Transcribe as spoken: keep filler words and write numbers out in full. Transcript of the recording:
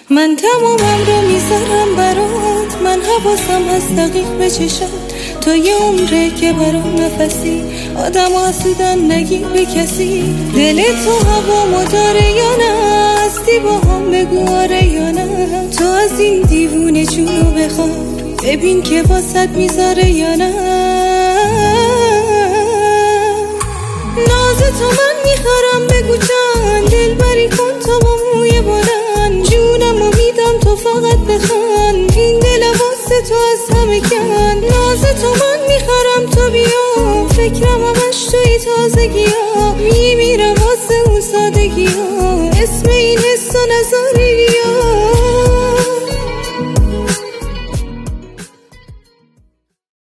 من تمامم رو میذارم برات، من حواسم هست دقیق به چشات. تا یه عمره که برام نفسی، آدم آسودن نگی به کسی. دل تو هوامو داره یا نه؟ هستی با هم بگو آره یا نه؟ تو از این دیوونه جونو بخواه، ببین که واسد میذاره یا نه؟ ناز تو من میخرم بگو چند، دل بری کن تا با موی بلند. جونم و میدم تو فقط بخند، این دل واسه تو از همه کند. ناز تو من میخرم تو بیا، فکرم همش توی تازگی ها. میمیرم واسه اون سادگی ها.